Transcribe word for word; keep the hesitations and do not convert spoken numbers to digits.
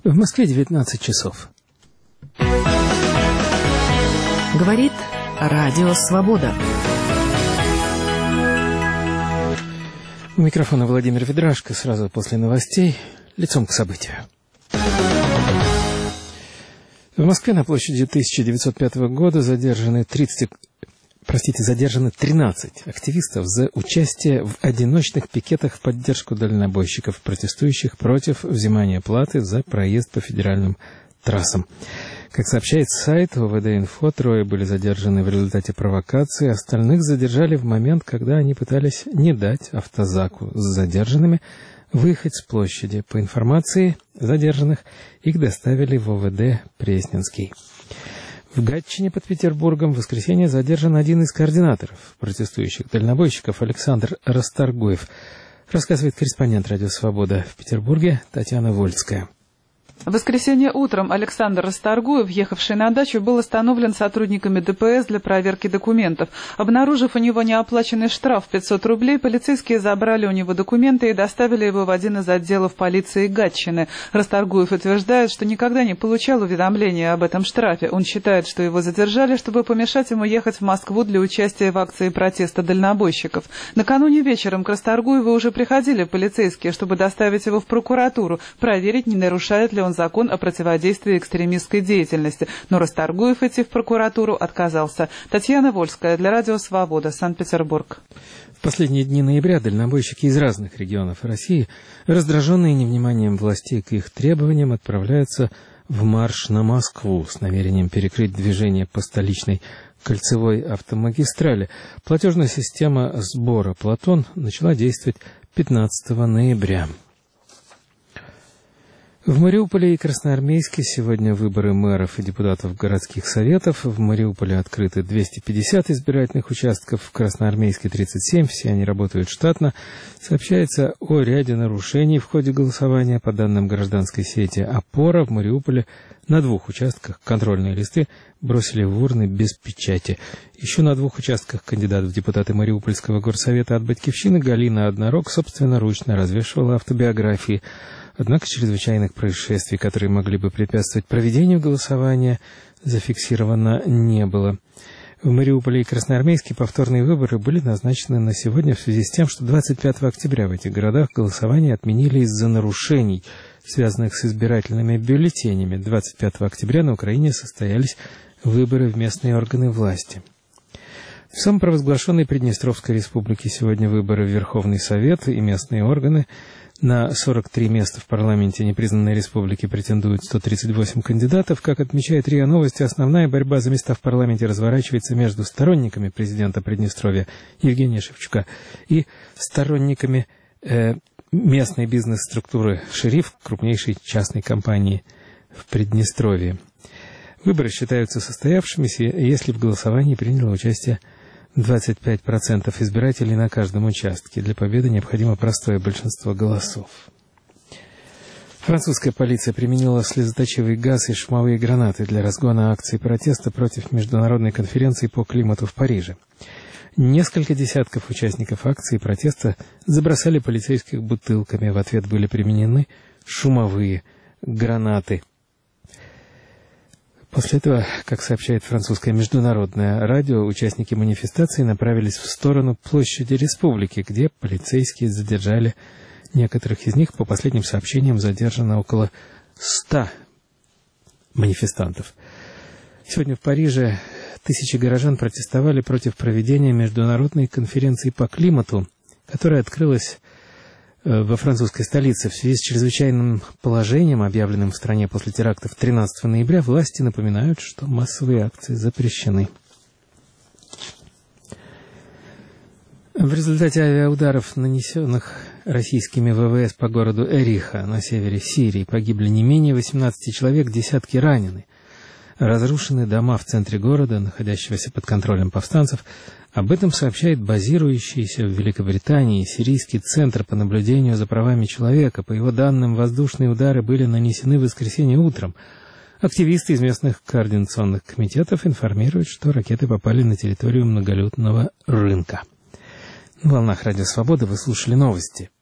В Москве девятнадцать часов. Говорит Радио Свобода. У микрофона Владимир Ведрашко. Сразу после новостей лицом к событию. В Москве на площади тысяча девятьсот пятого года задержаны тридцать, простите, задержаны тринадцать активистов за участие в одиночных пикетах в поддержку дальнобойщиков, протестующих против взимания платы за проезд по федеральным трассам. Как сообщает сайт ОВД-Инфо, трое были задержаны в результате провокации, остальных задержали в момент, когда они пытались не дать автозаку с задержанными выехать с площади. По информации задержанных, их доставили в ОВД Пресненский. В Гатчине под Петербургом в воскресенье задержан один из координаторов протестующих дальнобойщиков Александр Расторгуев, рассказывает корреспондент «Радио Свобода» в Петербурге Татьяна Вольская. В воскресенье утром Александр Расторгуев, въехавший на дачу, был остановлен сотрудниками ДПС для проверки документов. Обнаружив у него неоплаченный штраф в пятьсот рублей, полицейские забрали у него документы и доставили его в один из отделов полиции Гатчины. Расторгуев утверждает, что никогда не получал уведомления об этом штрафе. Он считает, что его задержали, чтобы помешать ему ехать в Москву для участия в акции протеста дальнобойщиков. Накануне вечером к Расторгуеву уже приходили полицейские, чтобы доставить его в прокуратуру, проверить, не нарушает ли он закон о противодействии экстремистской деятельности. Но Расторгуев идти в прокуратуру отказался. Татьяна Вольская для Радио Свобода, Санкт-Петербург. В последние дни ноября дальнобойщики из разных регионов России, раздраженные невниманием властей к их требованиям, отправляются в марш на Москву с намерением перекрыть движение по столичной кольцевой автомагистрали. Платежная система сбора «Платон» начала действовать пятнадцатого ноября. В Мариуполе и Красноармейске сегодня выборы мэров и депутатов городских советов. В Мариуполе открыты двести пятьдесят избирательных участков, в Красноармейске тридцать семь, все они работают штатно. Сообщается о ряде нарушений в ходе голосования. По данным гражданской сети «Опора», в Мариуполе на двух участках контрольные листы бросили в урны без печати. Еще на двух участках кандидат в депутаты Мариупольского горсовета от «Батькивщины» Галина Однорог собственноручно развешивала автобиографии. Однако чрезвычайных происшествий, которые могли бы препятствовать проведению голосования, зафиксировано не было. В Мариуполе и Красноармейске повторные выборы были назначены на сегодня в связи с тем, что двадцать пятого октября в этих городах голосование отменили из-за нарушений, связанных с избирательными бюллетенями. двадцать пятого октября на Украине состоялись выборы в местные органы власти. В самопровозглашенной Приднестровской республике сегодня выборы в Верховный Совет и местные органы. На сорок три места в парламенте непризнанной республики претендуют сто тридцать восемь кандидатов. Как отмечает РИА Новости, основная борьба за места в парламенте разворачивается между сторонниками президента Приднестровья Евгения Шевчука и сторонниками э, местной бизнес-структуры «Шериф», крупнейшей частной компании в Приднестровье. Выборы считаются состоявшимися, если в голосовании приняло участие двадцать пять процентов избирателей на каждом участке. Для победы необходимо простое большинство голосов. Французская полиция применила слезоточивый газ и шумовые гранаты для разгона акций протеста против международной конференции по климату в Париже. Несколько десятков участников акции протеста забросали полицейских бутылками. В ответ были применены шумовые гранаты. После этого, как сообщает французское международное радио, участники манифестации направились в сторону площади Республики, где полицейские задержали некоторых из них. По последним сообщениям задержано около ста манифестантов. Сегодня в Париже тысячи горожан протестовали против проведения международной конференции по климату, которая открылась во французской столице. В связи с чрезвычайным положением, объявленным в стране после терактов тринадцатого ноября, власти напоминают, что массовые акции запрещены. В результате авиаударов, нанесенных российскими ВВС по городу Эриха на севере Сирии, погибли не менее восемнадцати человек, десятки ранены. Разрушены дома в центре города, находящегося под контролем повстанцев. Об этом сообщает базирующийся в Великобритании Сирийский центр по наблюдению за правами человека. По его данным, воздушные удары были нанесены в воскресенье утром. Активисты из местных координационных комитетов информируют, что ракеты попали на территорию многолюдного рынка. На волнах Радио Свобода вы слушали новости.